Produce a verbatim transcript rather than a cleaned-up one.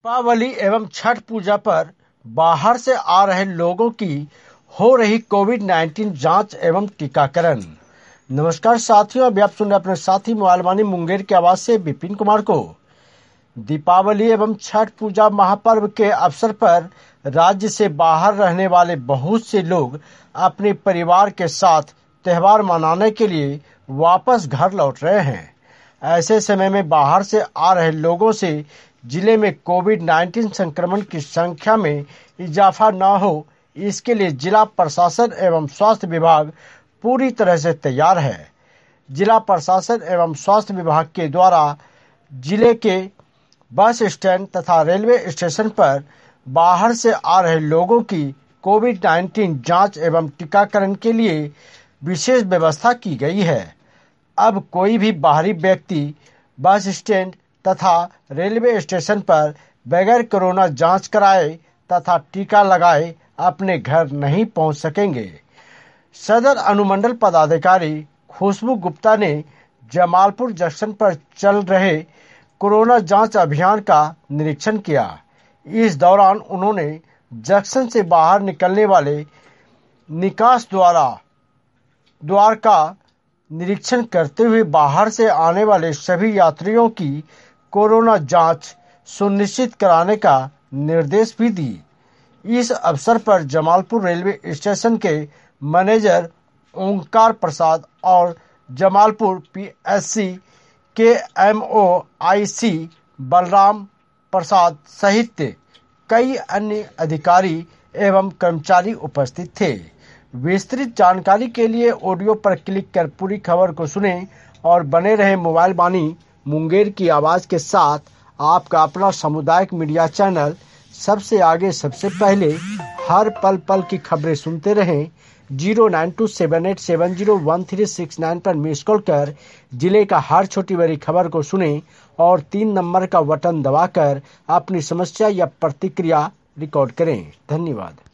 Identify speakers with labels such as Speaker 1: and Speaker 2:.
Speaker 1: दीपावली एवं छठ पूजा पर बाहर से आ रहे लोगों की हो रही कोविड नाइन्टीन जांच एवं टीकाकरण। नमस्कार साथियों, अभी आप सुन रहे अपने साथी मोबाइल वाणी मुंगेर की आवाज से विपिन कुमार को। दीपावली एवं छठ पूजा महापर्व के अवसर पर राज्य से बाहर रहने वाले बहुत से लोग अपने परिवार के साथ त्योहार मनाने के लिए वापस घर लौट रहे हैं। ऐसे समय में बाहर से आ रहे लोगों से जिले में कोविड नाइन्टीन संक्रमण की संख्या में इजाफा न हो, इसके लिए जिला प्रशासन एवं स्वास्थ्य विभाग पूरी तरह से तैयार है। जिला प्रशासन एवं स्वास्थ्य विभाग के द्वारा जिले के बस स्टैंड तथा रेलवे स्टेशन पर बाहर से आ रहे लोगों की कोविड नाइन्टीन जांच एवं टीकाकरण के लिए विशेष व्यवस्था की गई है। अब कोई भी बाहरी व्यक्ति बस स्टैंड तथा रेलवे स्टेशन पर बगैर कोरोना जांच कराए तथा टीका लगाए अपने घर नहीं पहुंच सकेंगे। सदर अनुमंडल पदाधिकारी खुशबू गुप्ता ने जमालपुर जंक्शन पर चल रहे कोरोना जांच अभियान का निरीक्षण किया। इस दौरान उन्होंने जंक्शन से बाहर निकलने वाले निकास द्वारा द्वार का निरीक्षण करते हुए बाहर से आने वाले सभी यात्रियों की कोरोना जांच सुनिश्चित कराने का निर्देश भी दी। इस अवसर पर जमालपुर रेलवे स्टेशन के मैनेजर ओंकार प्रसाद और जमालपुर पीएससी के एमओ आईसी बलराम प्रसाद सहित कई अन्य अधिकारी एवं कर्मचारी उपस्थित थे। विस्तृत जानकारी के लिए ऑडियो पर क्लिक कर पूरी खबर को सुने और बने रहे मोबाइल वाणी मुंगेर की आवाज के साथ। आपका अपना सामुदायिक मीडिया चैनल सबसे आगे सबसे पहले हर पल पल की खबरें सुनते रहें। Zero nine two seven eight seven zero one three six nine पर मिस कॉल कर जिले का हर छोटी बड़ी खबर को सुने और तीन नंबर का बटन दबाकर अपनी समस्या या प्रतिक्रिया रिकॉर्ड करें। धन्यवाद।